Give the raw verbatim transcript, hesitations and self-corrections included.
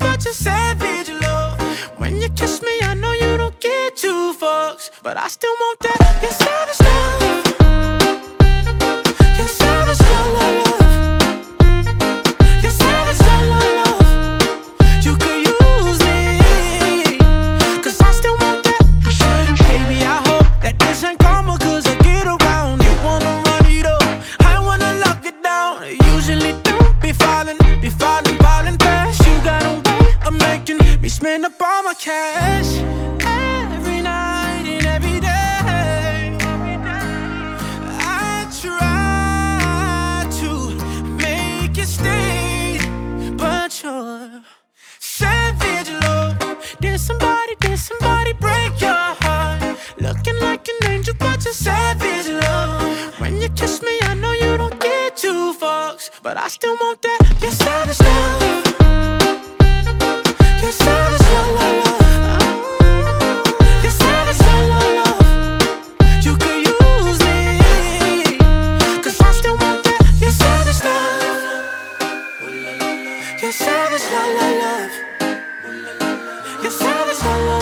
but you're savage love. When you kiss me, I know you don't get two fucks, but I still want that. You're savage love. You're savage love, love, love. You're savage love, love, love. You could use me, cause I still want that. Baby, I hope that this ain't karma, cause I get around. You wanna run it up, I wanna lock it down. I usually don't be falling, be falling, falling fast. You got a way of making me spend up all my cash. Every night and every day, I try to make you stay, but you're savage love. Did somebody, did somebody break your heart? Looking like an angel, but you're savage love. When you kiss me, I know you don't get two fucks, but I still want that. You're savage love. You're savage love, love, love. You're savage love, love, love. You could use me, cause I still want that. You're savage love. You're savage love, love, love. You're savage love, love.